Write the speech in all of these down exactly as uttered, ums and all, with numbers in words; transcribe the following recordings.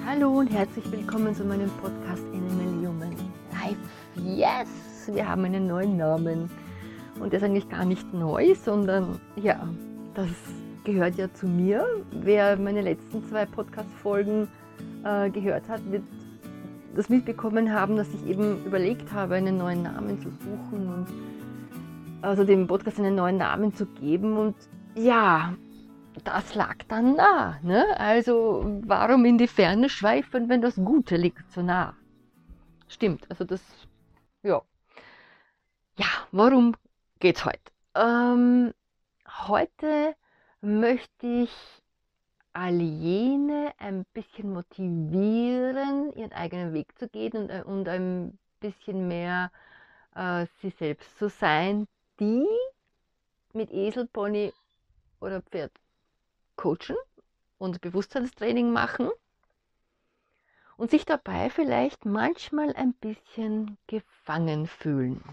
Hallo und herzlich willkommen zu meinem Podcast Animal Human Life. Yes, wir haben einen neuen Namen und der ist eigentlich gar nicht neu, sondern ja, das gehört ja zu mir. Wer meine letzten zwei Podcast-Folgen äh, gehört hat, wird das mitbekommen haben, dass ich eben überlegt habe, einen neuen Namen zu suchen und also dem Podcast einen neuen Namen zu geben. Und ja, das lag dann nah. Ne? Also warum in die Ferne schweifen, wenn das Gute liegt so nah? Stimmt, also das, ja. Ja, worum geht's heute? Ähm, heute möchte ich all jene ein bisschen motivieren, ihren eigenen Weg zu gehen und, äh, und ein bisschen mehr äh, sie selbst zu sein, die mit Esel, Pony oder Pferd coachen und Bewusstseinstraining machen und sich dabei vielleicht manchmal ein bisschen gefangen fühlen.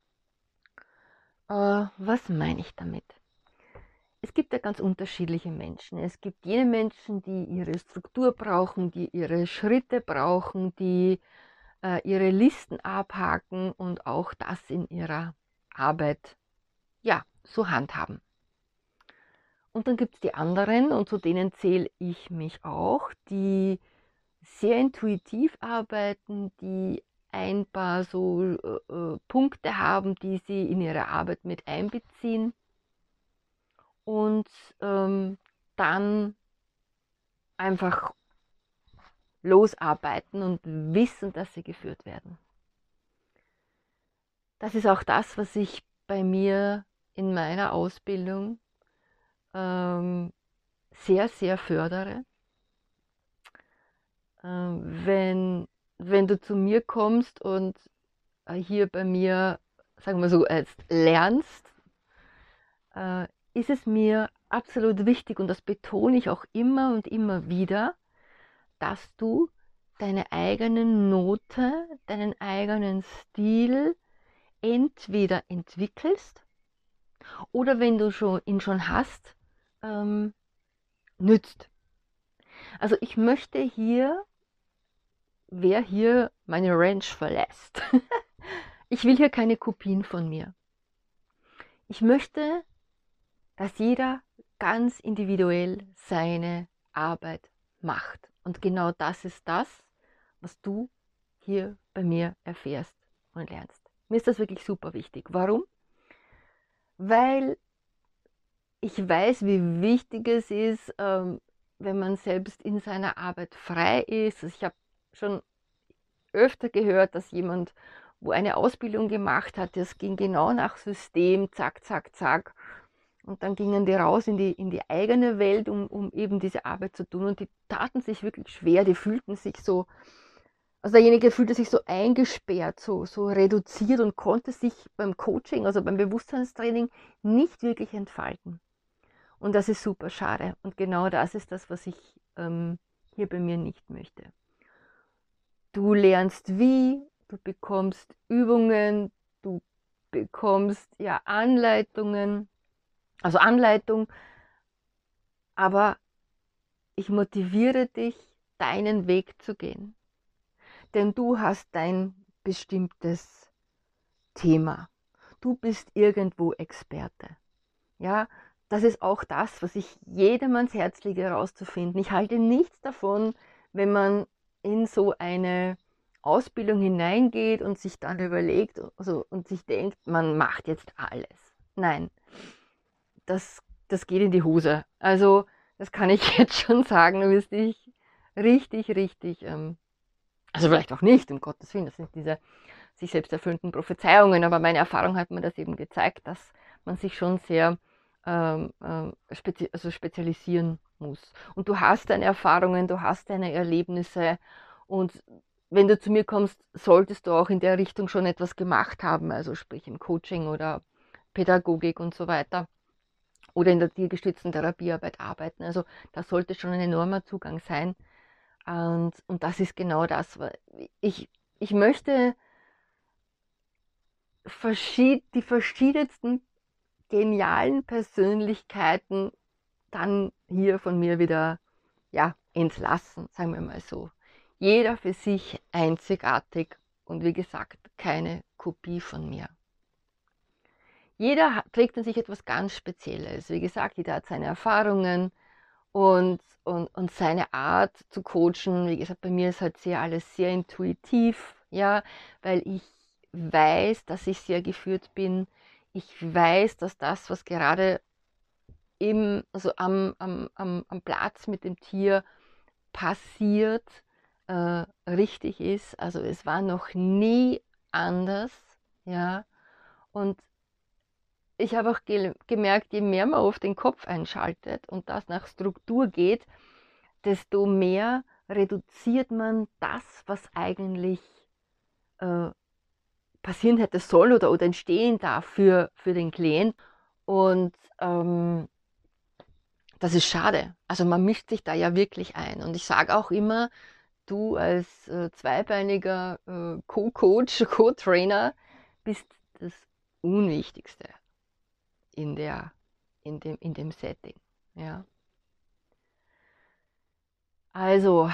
Äh, was meine ich damit? Es gibt ja ganz unterschiedliche Menschen. Es gibt jene Menschen, die ihre Struktur brauchen, die ihre Schritte brauchen, die äh, ihre Listen abhaken und auch das in ihrer Arbeit ja, so handhaben. Und dann gibt es die anderen, und zu denen zähle ich mich auch, die sehr intuitiv arbeiten, die ein paar so äh, äh, Punkte haben, die sie in ihre Arbeit mit einbeziehen und ähm, dann einfach losarbeiten und wissen, dass sie geführt werden. Das ist auch das, was ich bei mir in meiner Ausbildung ähm, sehr, sehr fördere. Ähm, wenn, wenn du zu mir kommst und äh, hier bei mir, sagen wir so, jetzt lernst, äh, ist es mir absolut wichtig, und das betone ich auch immer und immer wieder, dass du deine eigene Note, deinen eigenen Stil entweder entwickelst oder, wenn du schon, ihn schon hast, ähm, nützt. Also ich möchte hier, wer hier meine Ranch verlässt, ich will hier keine Kopien von mir. Ich möchte, dass jeder ganz individuell seine Arbeit macht. Und genau das ist das, was du hier bei mir erfährst und lernst. Mir ist das wirklich super wichtig. Warum? Weil ich weiß, wie wichtig es ist, ähm, wenn man selbst in seiner Arbeit frei ist. Also ich habe schon öfter gehört, dass jemand, wo eine Ausbildung gemacht hat, das ging genau nach System, zack, zack, zack. Und dann gingen die raus in die, in die eigene Welt, um, um eben diese Arbeit zu tun. Und die taten sich wirklich schwer, die fühlten sich so, also derjenige fühlte sich so eingesperrt, so, so reduziert und konnte sich beim Coaching, also beim Bewusstseinstraining, nicht wirklich entfalten. Und das ist super schade. Und genau das ist das, was ich ähm, hier bei mir nicht möchte. Du lernst wie, du bekommst Übungen, du bekommst ja Anleitungen, also Anleitung, aber ich motiviere dich, deinen Weg zu gehen. Denn du hast dein bestimmtes Thema. Du bist irgendwo Experte. Ja, das ist auch das, was ich jedem ans Herz lege, herauszufinden. Ich halte nichts davon, wenn man in so eine Ausbildung hineingeht und sich dann überlegt, also, und sich denkt, man macht jetzt alles. Nein, das, das geht in die Hose. Also das kann ich jetzt schon sagen, du wirst dich richtig, richtig, ähm, also vielleicht auch nicht, um Gottes Willen, das sind diese sich selbst erfüllenden Prophezeiungen, aber meine Erfahrung hat mir das eben gezeigt, dass man sich schon sehr ähm, ähm, spezi also spezialisieren muss. Und du hast deine Erfahrungen, du hast deine Erlebnisse, und wenn du zu mir kommst, solltest du auch in der Richtung schon etwas gemacht haben, also sprich im Coaching oder Pädagogik und so weiter, oder in der tiergestützten Therapiearbeit arbeiten. Also da sollte schon ein enormer Zugang sein. Und, und das ist genau das. Ich, ich möchte verschied, die verschiedensten genialen Persönlichkeiten dann hier von mir wieder ja, entlassen, sagen wir mal so. Jeder für sich einzigartig und wie gesagt, keine Kopie von mir. Jeder trägt in sich etwas ganz Spezielles. Wie gesagt, jeder hat seine Erfahrungen und, und, und seine Art zu coachen. Wie gesagt, bei mir ist halt sehr alles sehr intuitiv, ja, weil ich weiß, dass ich sehr geführt bin. Ich weiß, dass das, was gerade im, also am, am, am, am Platz mit dem Tier passiert, äh, richtig ist. Also es war noch nie anders, ja. Und ich habe auch ge gemerkt, je mehr man auf den Kopf einschaltet und das nach Struktur geht, desto mehr reduziert man das, was eigentlich äh, passieren hätte sollen oder, oder entstehen darf für, für den Klient. Und ähm, das ist schade. Also man mischt sich da ja wirklich ein. Und ich sage auch immer, du als äh, zweibeiniger äh, Co-Coach, Co-Trainer bist das Unwichtigste in, der, in, dem, in dem Setting. Ja. Also,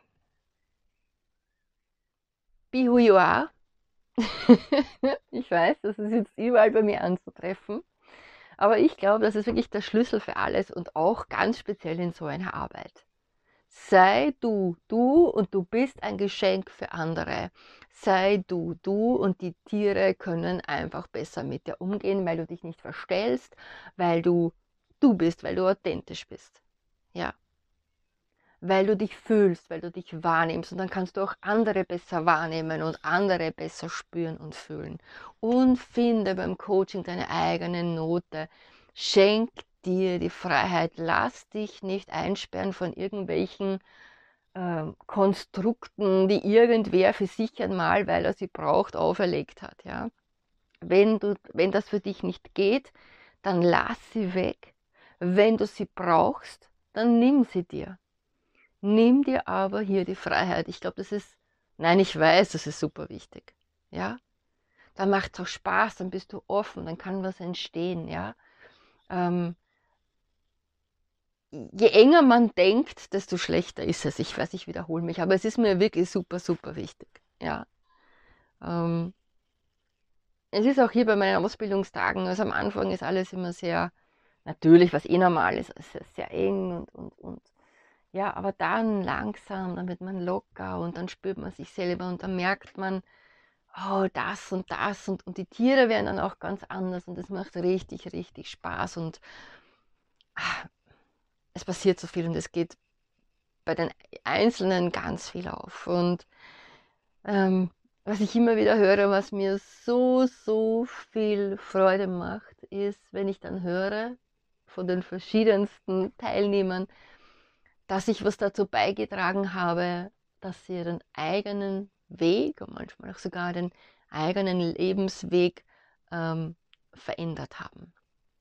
be who you are. Ich weiß, das ist jetzt überall bei mir anzutreffen. Aber ich glaube, das ist wirklich der Schlüssel für alles und auch ganz speziell in so einer Arbeit. Sei du, du und du bist ein Geschenk für andere. Sei du, du und die Tiere können einfach besser mit dir umgehen, weil du dich nicht verstellst, weil du du bist, weil du authentisch bist. Ja. Weil du dich fühlst, weil du dich wahrnimmst und dann kannst du auch andere besser wahrnehmen und andere besser spüren und fühlen. Und finde beim Coaching deine eigene Note. Schenk dir die Freiheit, lass dich nicht einsperren von irgendwelchen äh, Konstrukten, die irgendwer für sich einmal, weil er sie braucht, auferlegt hat. Ja? Wenn, du, wenn das für dich nicht geht, dann lass sie weg. Wenn du sie brauchst, dann nimm sie dir. Nimm dir aber hier die Freiheit. Ich glaube, das ist, nein, ich weiß, das ist super wichtig. Ja, dann macht es auch Spaß, dann bist du offen, dann kann was entstehen. Ja, ähm, je enger man denkt, desto schlechter ist es. Ich weiß, ich wiederhole mich, aber es ist mir wirklich super, super wichtig. Ja, ähm, es ist auch hier bei meinen Ausbildungstagen, also am Anfang ist alles immer sehr, natürlich, was eh normal ist, es ist sehr eng und, und, und ja, aber dann langsam, dann wird man locker und dann spürt man sich selber und dann merkt man, oh, das und das und, und die Tiere werden dann auch ganz anders und es macht richtig, richtig Spaß und ah, es passiert so viel und es geht bei den Einzelnen ganz viel auf. Und ähm, was ich immer wieder höre, was mir so, so viel Freude macht, ist, wenn ich dann höre von den verschiedensten Teilnehmern, dass ich was dazu beigetragen habe, dass sie ihren eigenen Weg und manchmal auch sogar den eigenen Lebensweg ähm, verändert haben.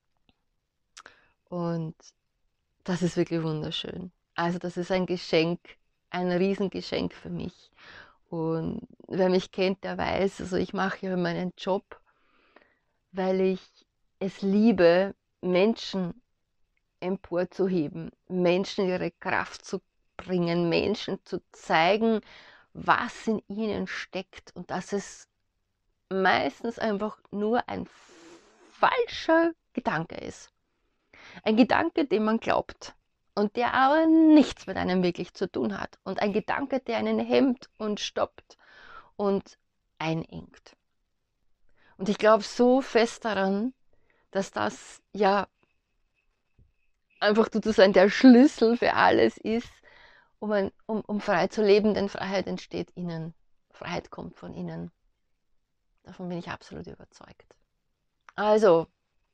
Und das ist wirklich wunderschön. Also das ist ein Geschenk, ein Riesengeschenk für mich. Und wer mich kennt, der weiß, also ich mache ja meinen Job, weil ich es liebe, Menschen emporzuheben, Menschen ihre Kraft zu bringen, Menschen zu zeigen, was in ihnen steckt und dass es meistens einfach nur ein falscher Gedanke ist. Ein Gedanke, den man glaubt und der aber nichts mit einem wirklich zu tun hat. Und ein Gedanke, der einen hemmt und stoppt und einengt. Und ich glaube so fest daran, dass das ja einfach sozusagen der Schlüssel für alles ist, um, ein, um, um frei zu leben, denn Freiheit entsteht innen. Freiheit kommt von innen. Davon bin ich absolut überzeugt. Also,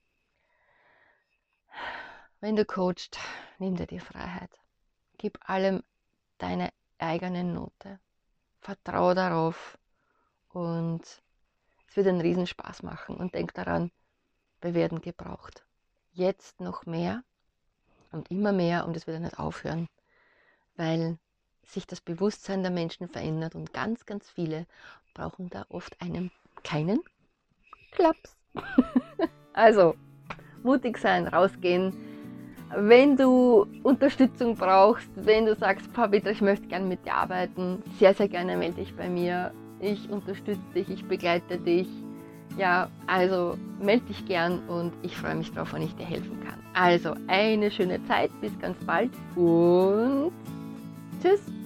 wenn du coachst, nimm dir die Freiheit. Gib allem deine eigene Note. Vertraue darauf und es wird einen Riesenspaß machen. Und denk daran, wir werden gebraucht. Jetzt noch mehr und immer mehr und es wird nicht aufhören, weil sich das Bewusstsein der Menschen verändert und ganz, ganz viele brauchen da oft einen kleinen Klaps. Also, mutig sein, rausgehen, Wenn du Unterstützung brauchst, wenn du sagst, Pavitra, ich möchte gerne mit dir arbeiten, sehr, sehr gerne melde dich bei mir. Ich unterstütze dich, ich begleite dich. Ja, also melde dich gern und ich freue mich drauf, wenn ich dir helfen kann. Also eine schöne Zeit, bis ganz bald und tschüss!